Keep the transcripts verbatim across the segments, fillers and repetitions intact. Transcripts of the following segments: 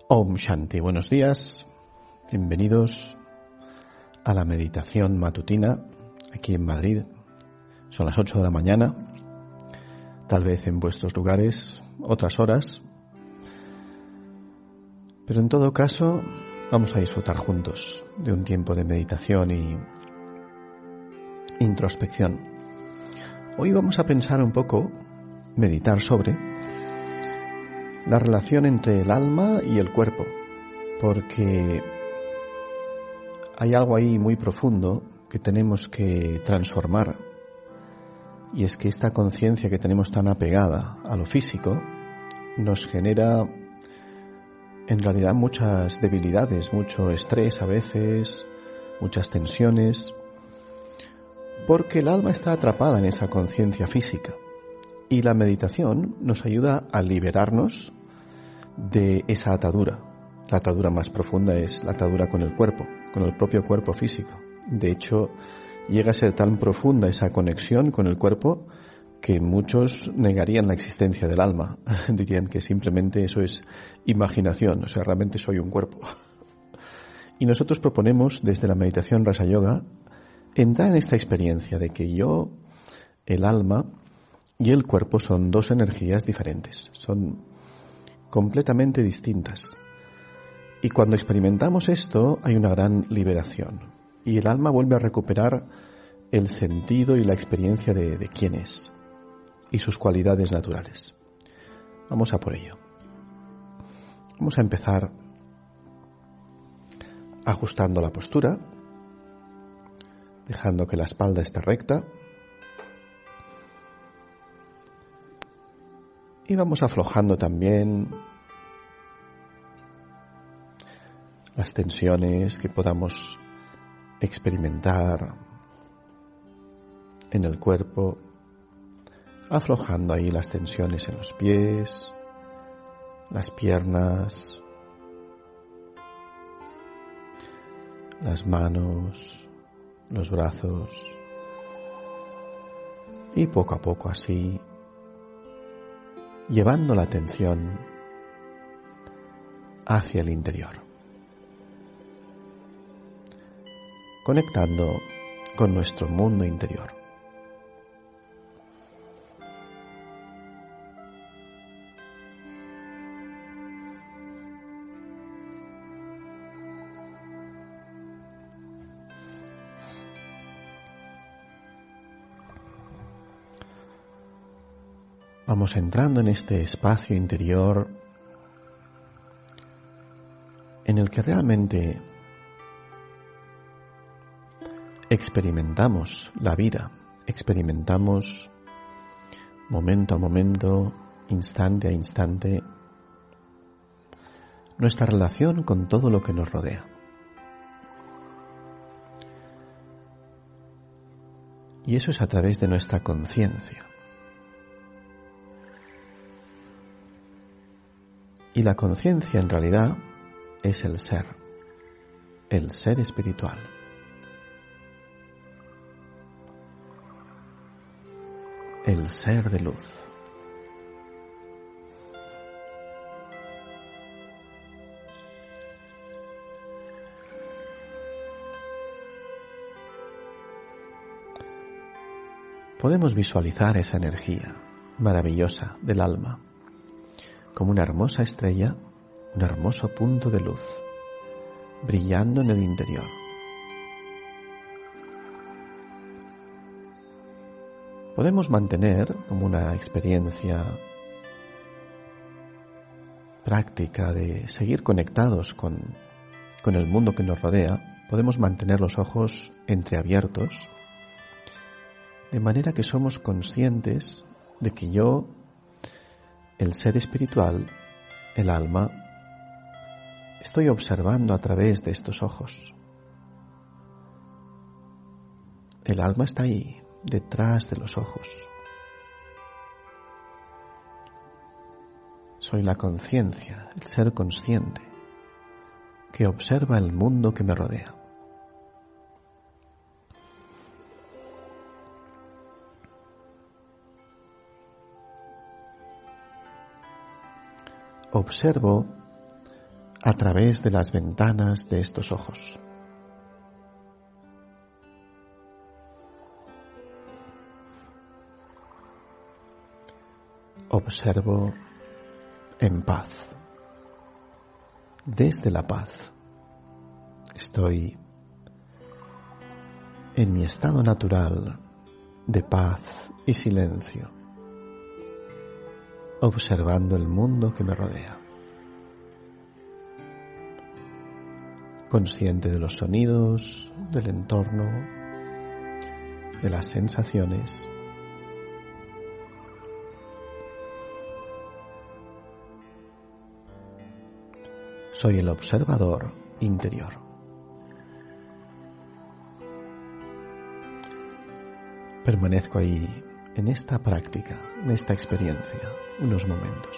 Om Shanti, buenos días, bienvenidos a la meditación matutina aquí en Madrid. Son las ocho de la mañana, tal vez en vuestros lugares otras horas, pero en todo caso vamos a disfrutar juntos de un tiempo de meditación y introspección. Hoy vamos a pensar un poco, meditar sobre la relación entre el alma y el cuerpo, porque hay algo ahí muy profundo que tenemos que transformar, y es que esta conciencia que tenemos tan apegada a lo físico nos genera en realidad muchas debilidades, mucho estrés a veces, muchas tensiones, porque el alma está atrapada en esa conciencia física. Y la meditación nos ayuda a liberarnos de esa atadura. La atadura más profunda es la atadura con el cuerpo, con el propio cuerpo físico. De hecho, llega a ser tan profunda esa conexión con el cuerpo que muchos negarían la existencia del alma. Dirían que simplemente eso es imaginación, o sea, realmente soy un cuerpo. Y nosotros proponemos desde la meditación Raja Yoga entrar en esta experiencia de que yo, el alma y el cuerpo son dos energías diferentes, son completamente distintas. Y cuando experimentamos esto hay una gran liberación y el alma vuelve a recuperar el sentido y la experiencia de, de quién es y sus cualidades naturales. Vamos a por ello. Vamos a empezar ajustando la postura, dejando que la espalda esté recta. Y vamos aflojando también las tensiones que podamos experimentar en el cuerpo, aflojando ahí las tensiones en los pies, las piernas, las manos, los brazos, y poco a poco así llevando la atención hacia el interior, conectando con nuestro mundo interior. Vamos entrando en este espacio interior en el que realmente experimentamos la vida, experimentamos momento a momento, instante a instante, nuestra relación con todo lo que nos rodea. Y eso es a través de nuestra conciencia. Y la conciencia en realidad es el ser, el ser espiritual. El ser de luz. Podemos visualizar esa energía maravillosa del alma como una hermosa estrella, un hermoso punto de luz, brillando en el interior. Podemos mantener como una experiencia práctica de seguir conectados con, con el mundo que nos rodea, podemos mantener los ojos entreabiertos, de manera que somos conscientes de que yo, el ser espiritual, el alma, estoy observando a través de estos ojos. El alma está ahí, detrás de los ojos. Soy la conciencia, el ser consciente, que observa el mundo que me rodea. Observo a través de las ventanas de estos ojos. Observo en paz. Desde la paz estoy en mi estado natural de paz y silencio, observando el mundo que me rodea, consciente de los sonidos, del entorno, de las sensaciones. Soy el observador interior. Permanezco ahí en esta práctica, en esta experiencia, unos momentos.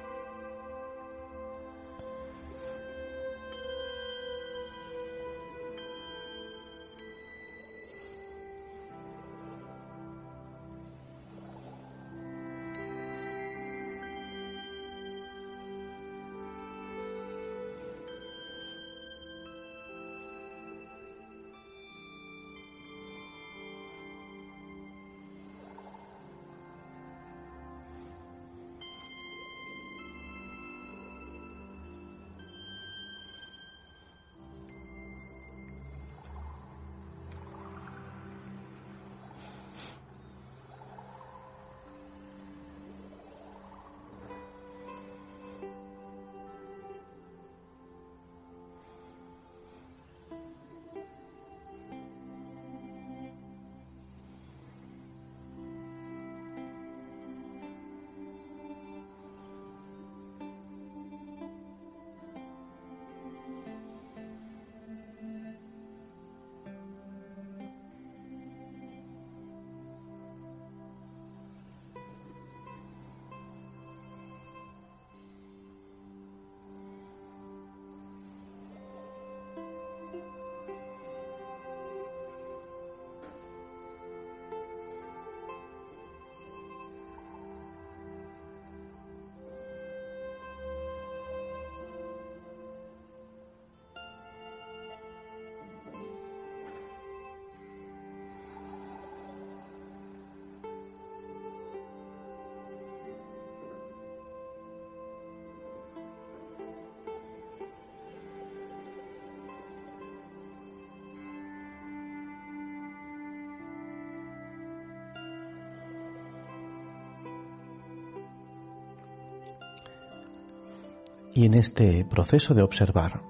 Y en este proceso de observar,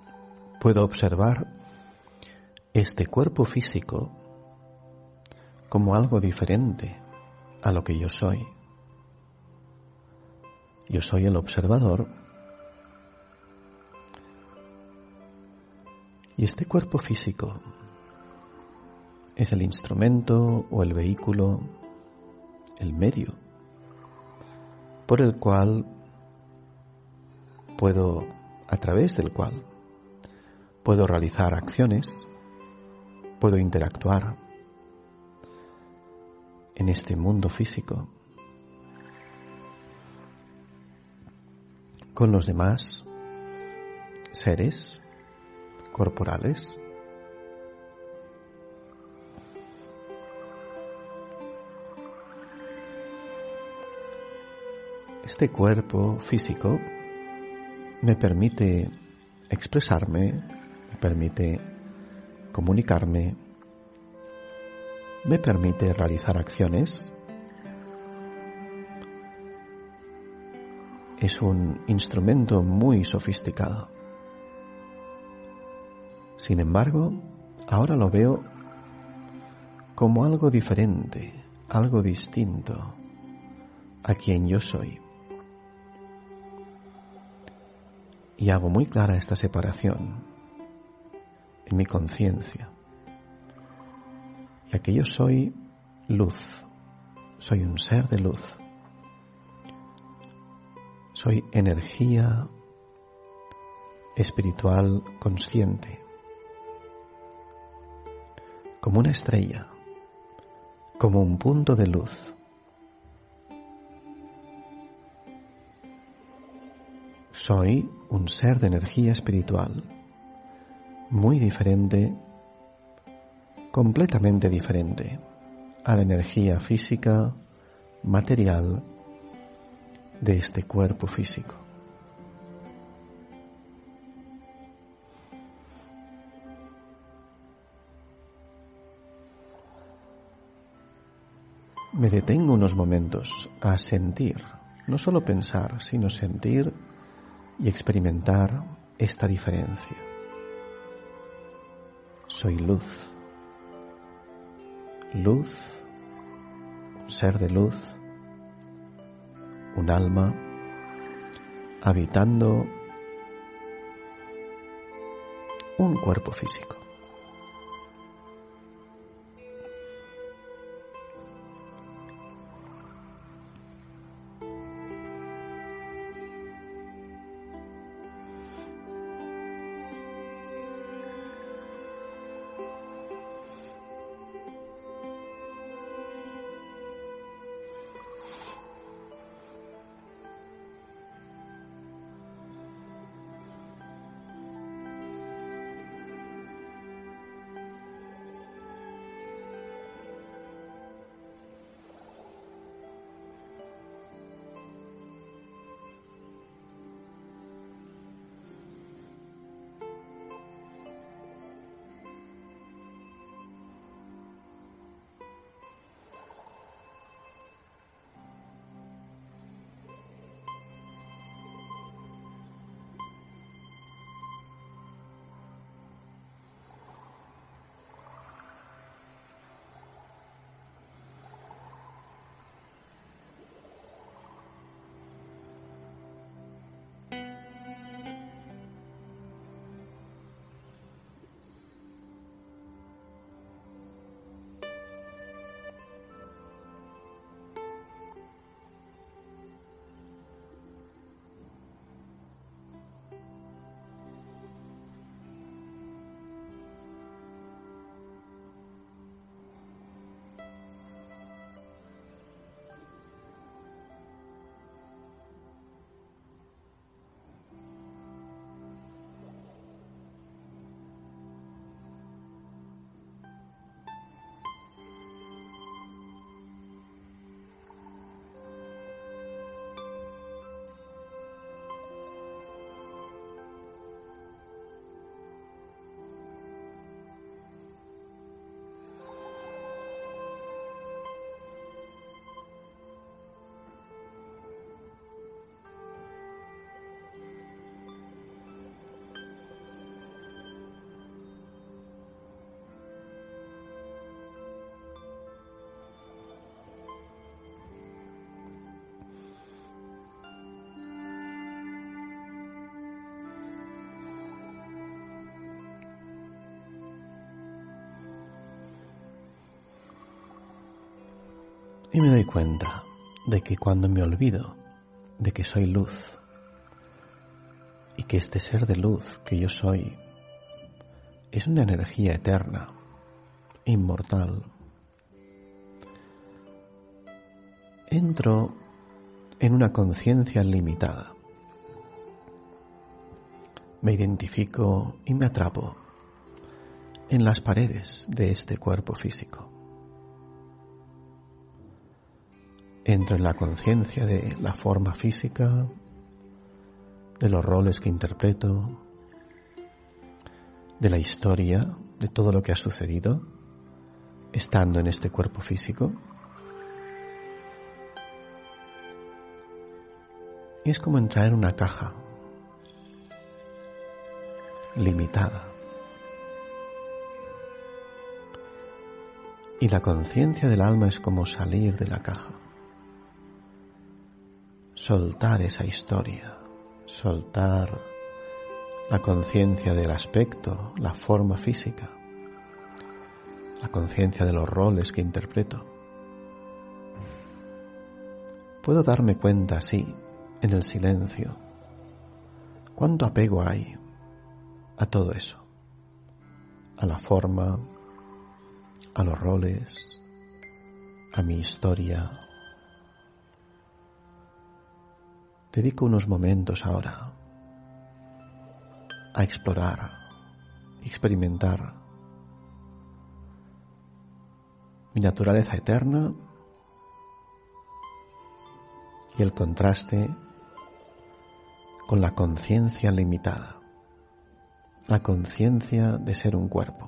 puedo observar este cuerpo físico como algo diferente a lo que yo soy. Yo soy el observador y este cuerpo físico es el instrumento o el vehículo, el medio por el cual puedo, a través del cual puedo realizar acciones, puedo interactuar en este mundo físico con los demás seres corporales. Este cuerpo físico me permite expresarme, me permite comunicarme, me permite realizar acciones. Es un instrumento muy sofisticado. Sin embargo, ahora lo veo como algo diferente, algo distinto a quien yo soy. Y hago muy clara esta separación en mi conciencia, ya que yo soy luz, soy un ser de luz, soy energía espiritual consciente, como una estrella, como un punto de luz. Soy un ser de energía espiritual, muy diferente, completamente diferente a la energía física, material de este cuerpo físico. Me detengo unos momentos a sentir, no solo pensar, sino sentir y experimentar esta diferencia. Soy luz. Luz, un ser de luz, un alma habitando un cuerpo físico. Y me doy cuenta de que cuando me olvido de que soy luz y que este ser de luz que yo soy es una energía eterna, inmortal, entro en una conciencia limitada. Me identifico y me atrapo en las paredes de este cuerpo físico. Entro en la conciencia de la forma física, de los roles que interpreto, de la historia, de todo lo que ha sucedido estando en este cuerpo físico. Y es como entrar en una caja limitada. Y la conciencia del alma es como salir de la caja. Soltar esa historia, soltar la conciencia del aspecto, la forma física, la conciencia de los roles que interpreto. Puedo darme cuenta así, en el silencio, cuánto apego hay a todo eso, a la forma, a los roles, a mi historia. Dedico unos momentos ahora a explorar, experimentar mi naturaleza eterna y el contraste con la conciencia limitada, la conciencia de ser un cuerpo.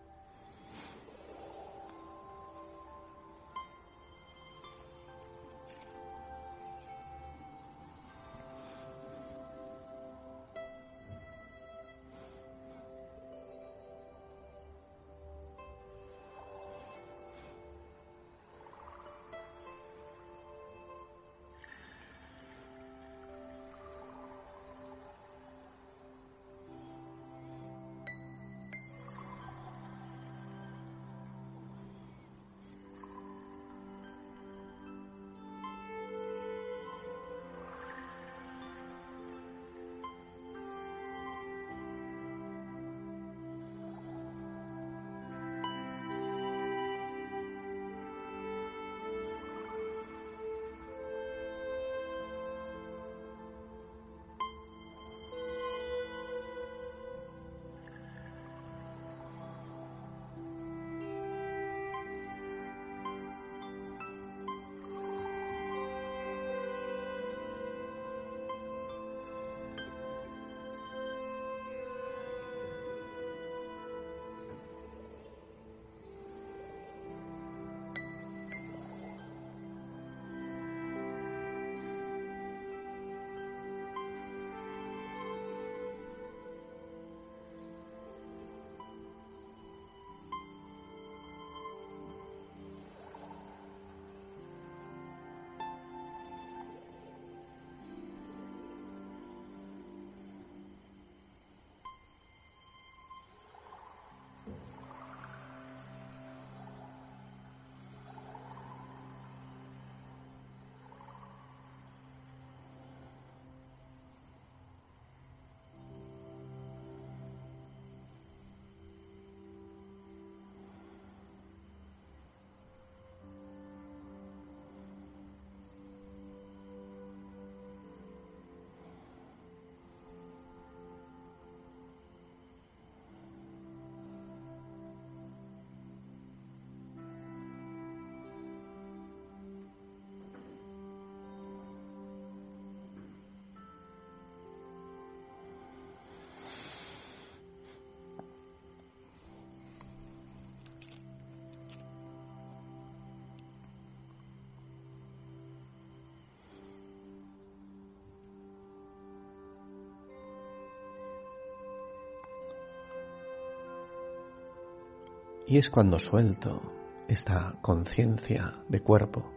Y es cuando suelto esta conciencia de cuerpo,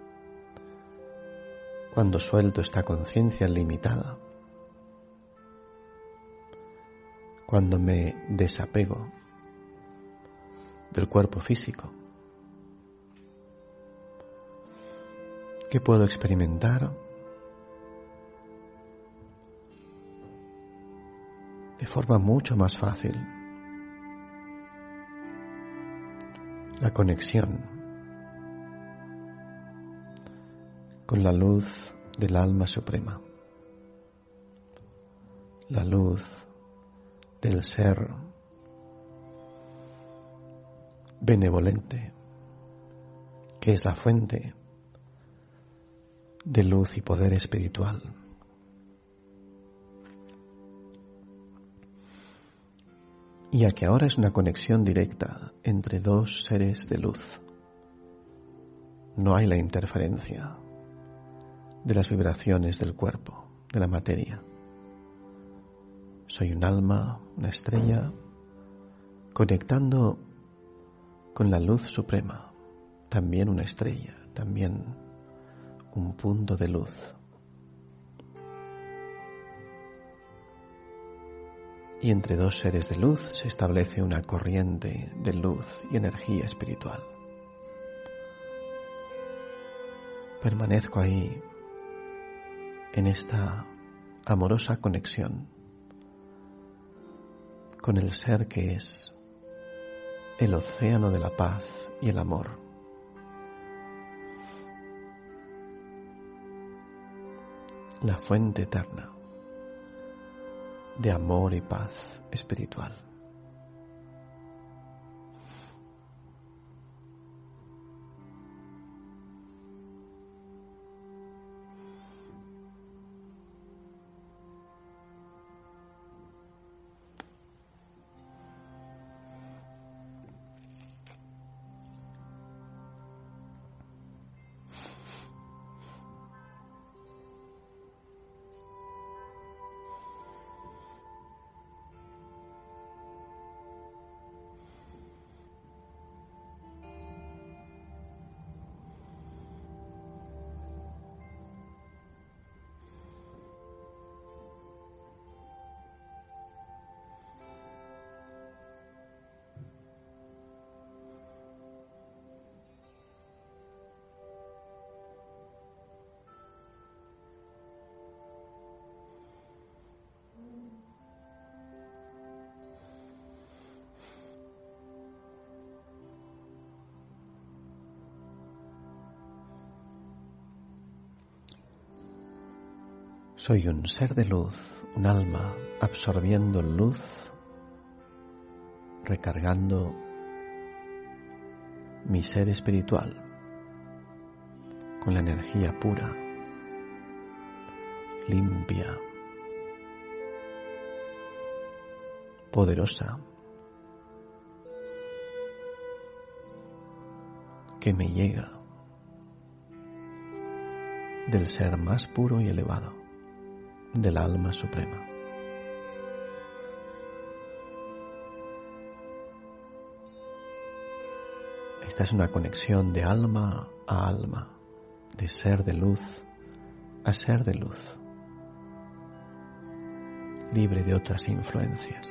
cuando suelto esta conciencia limitada, cuando me desapego del cuerpo físico, que puedo experimentar de forma mucho más fácil la conexión con la luz del alma suprema, la luz del ser benevolente, que es la fuente de luz y poder espiritual. Y a que ahora es una conexión directa entre dos seres de luz. No hay la interferencia de las vibraciones del cuerpo, de la materia. Soy un alma, una estrella, conectando con la luz suprema, también una estrella, también un punto de luz. Y entre dos seres de luz se establece una corriente de luz y energía espiritual. Permanezco ahí, en esta amorosa conexión con el ser que es el océano de la paz y el amor. La fuente eterna, de amor y paz espiritual. Soy un ser de luz, un alma absorbiendo luz, recargando mi ser espiritual con la energía pura, limpia, poderosa, que me llega del ser más puro y elevado, del alma suprema. Esta es una conexión de alma a alma, de ser de luz a ser de luz, libre de otras influencias.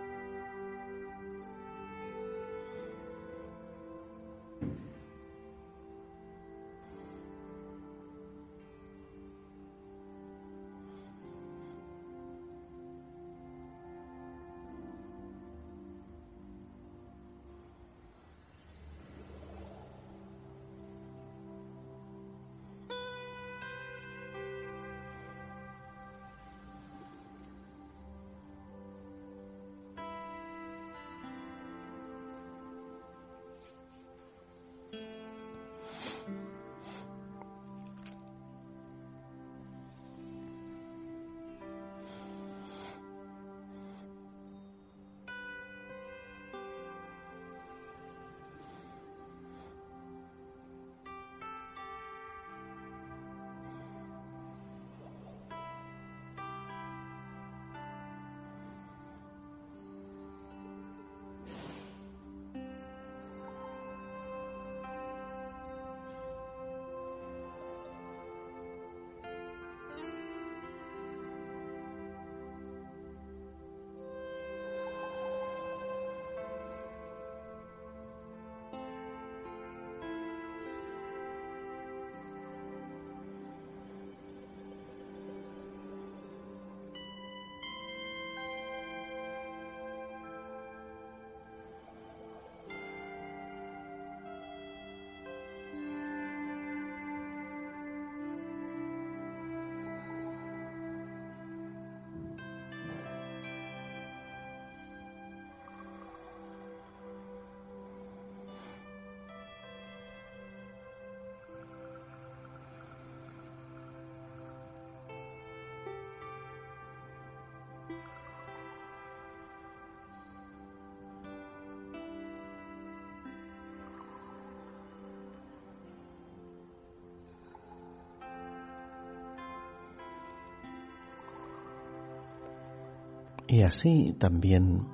Y así también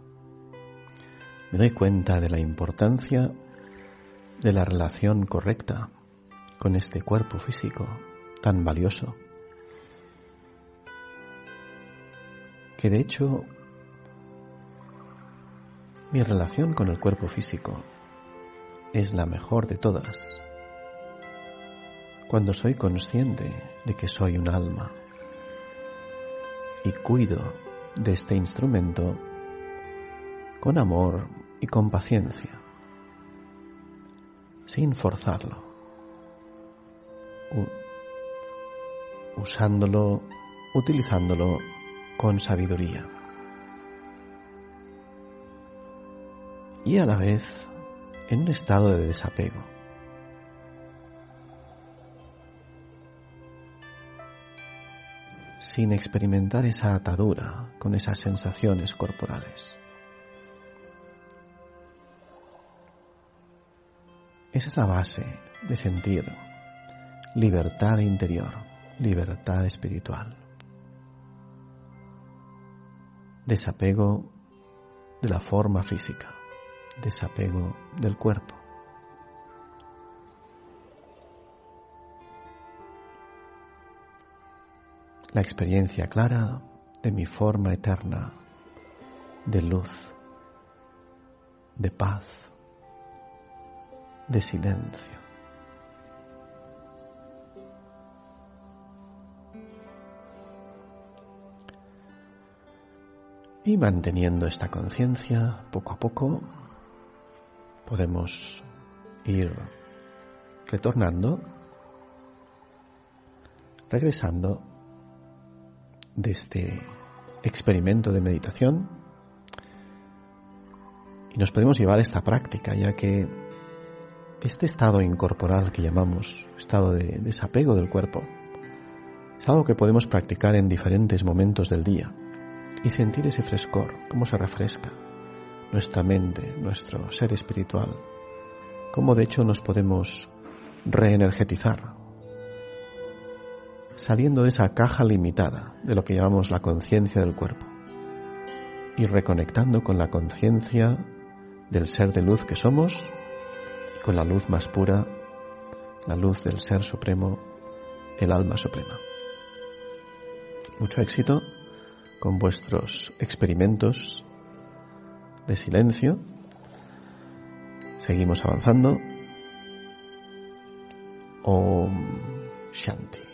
me doy cuenta de la importancia de la relación correcta con este cuerpo físico tan valioso, que de hecho mi relación con el cuerpo físico es la mejor de todas, cuando soy consciente de que soy un alma y cuido de este instrumento con amor y con paciencia, sin forzarlo, usándolo, utilizándolo con sabiduría. Y a la vez en un estado de desapego. Sin experimentar esa atadura con esas sensaciones corporales. Esa es la base de sentir libertad interior, libertad espiritual. Desapego de la forma física, desapego del cuerpo. La experiencia clara de mi forma eterna de luz, de paz, de silencio. Y manteniendo esta conciencia, poco a poco, podemos ir retornando, regresando de este experimento de meditación, y nos podemos llevar esta práctica, ya que este estado incorporal que llamamos estado de desapego del cuerpo es algo que podemos practicar en diferentes momentos del día y sentir ese frescor, cómo se refresca nuestra mente, nuestro ser espiritual, cómo de hecho nos podemos reenergetizar, saliendo de esa caja limitada de lo que llamamos la conciencia del cuerpo y reconectando con la conciencia del ser de luz que somos y con la luz más pura, la luz del ser supremo, el alma suprema. Mucho éxito con vuestros experimentos de silencio. Seguimos avanzando. Om Shanti.